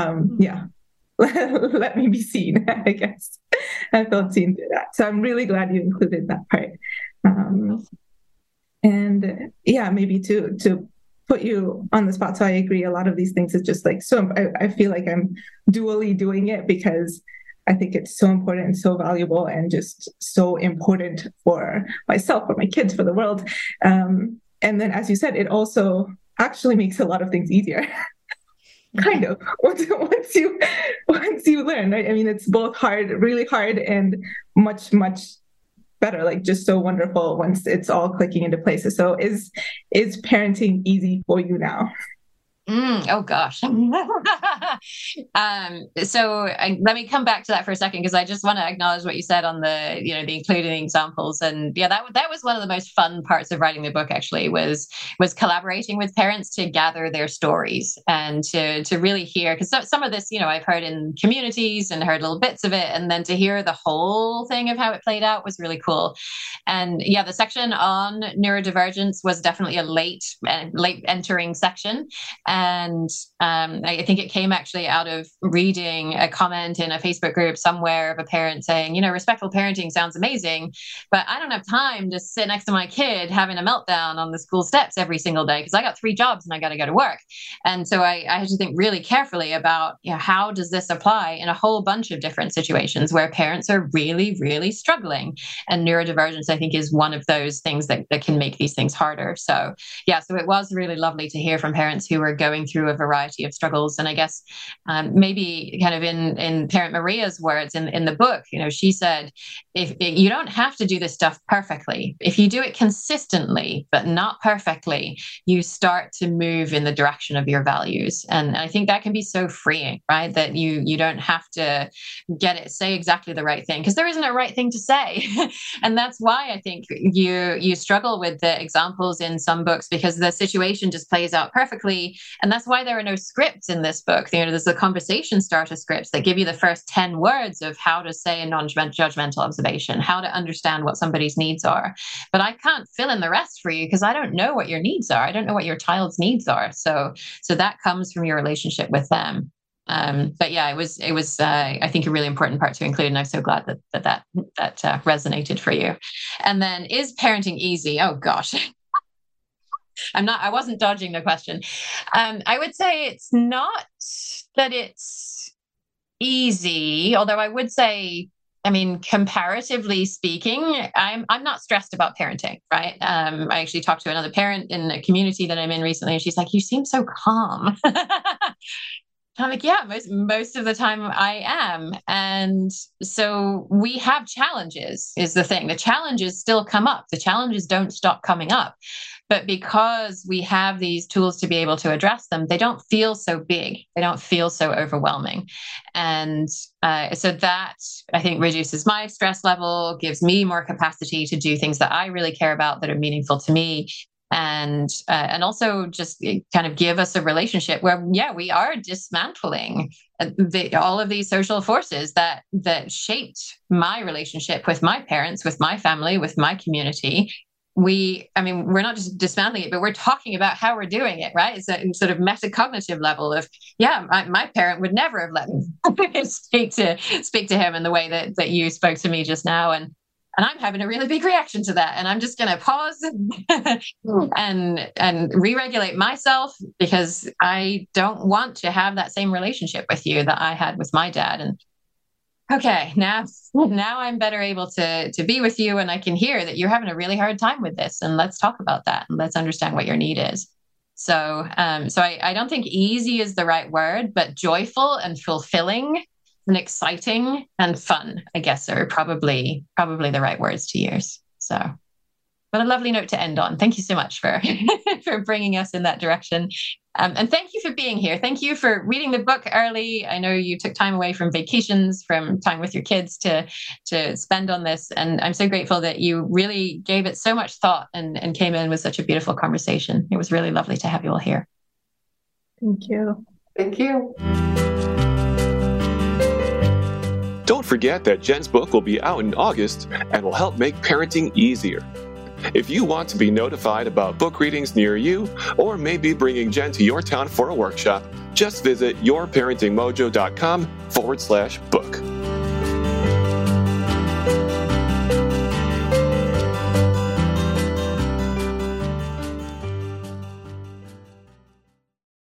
let me be seen, I guess. I felt seen through that. So I'm really glad you included that part. And maybe to put you on the spot. So I agree. A lot of these things is just like, so I feel like I'm dually doing it because I think it's so important and so valuable and just so important for myself, for my kids, for the world. And then, as you said, it also actually makes a lot of things easier. Kind of once you learn, right? It's both hard, really hard, and much better, like just so wonderful once it's all clicking into places. So is parenting easy for you now? Oh gosh. So let me come back to that for a second, because I just want to acknowledge what you said on the, the including examples. And that was one of the most fun parts of writing the book, actually, was collaborating with parents to gather their stories and to really hear, because some of this, I've heard in communities and heard little bits of it, and then to hear the whole thing of how it played out was really cool. And the section on neurodivergence was definitely a late entering section. And I think it came actually out of reading a comment in a Facebook group somewhere of a parent saying, respectful parenting sounds amazing, but I don't have time to sit next to my kid having a meltdown on the school steps every single day because I got 3 jobs and I got to go to work. And so I had to think really carefully about, how does this apply in a whole bunch of different situations where parents are really, really struggling. And neurodivergence, I think, is one of those things that can make these things harder. So it was really lovely to hear from parents who were going through a variety of struggles. And I guess maybe kind of in Parent Maria's words in the book, she said, if you don't have to do this stuff perfectly, if you do it consistently, but not perfectly, you start to move in the direction of your values. And I think that can be so freeing, right? That you don't have to say exactly the right thing, because there isn't a right thing to say. And that's why I think you struggle with the examples in some books, because the situation just plays out perfectly. And that's why there are no scripts in this book. There's the conversation starter scripts that give you the first 10 words of how to say a non-judgmental observation, how to understand what somebody's needs are. But I can't fill in the rest for you because I don't know what your needs are. I don't know what your child's needs are. So that comes from your relationship with them. It was I think a really important part to include, and I'm so glad that resonated for you. And then, is parenting easy? Oh gosh. I wasn't dodging the question. I would say it's not that it's easy, although I would say, comparatively speaking, I'm not stressed about parenting, right? I actually talked to another parent in a community that I'm in recently, and she's like, "You seem so calm." I'm like, yeah, most of the time I am. And so we have challenges, is the thing. The challenges still come up. The challenges don't stop coming up. But because we have these tools to be able to address them, they don't feel so big. They don't feel so overwhelming. And so that, I think, reduces my stress level, gives me more capacity to do things that I really care about, that are meaningful to me. And also just kind of give us a relationship where, we are dismantling all of these social forces that shaped my relationship with my parents, with my family, with my community. We're not just dismantling it, but we're talking about how we're doing it, right? It's a sort of metacognitive level of, my parent would never have let me speak to him in the way that you spoke to me just now. And And I'm having a really big reaction to that. And I'm just going to pause and re-regulate myself, because I don't want to have that same relationship with you that I had with my dad. And okay, now I'm better able to be with you, and I can hear that you're having a really hard time with this, and let's talk about that, and let's understand what your need is. So I don't think easy is the right word, but joyful and fulfilling and exciting and fun, I guess, are probably the right words to use. So, but a lovely note to end on. Thank you so much for for bringing us in that direction. And thank you for being here. Thank you for reading the book early. I know you took time away from vacations, from time with your kids to spend on this. And I'm so grateful that you really gave it so much thought and came in with such a beautiful conversation. It was really lovely to have you all here. Thank you. Thank you. Don't forget that Jen's book will be out in August and will help make parenting easier. If you want to be notified about book readings near you, or maybe bringing Jen to your town for a workshop, just visit yourparentingmojo.com/book.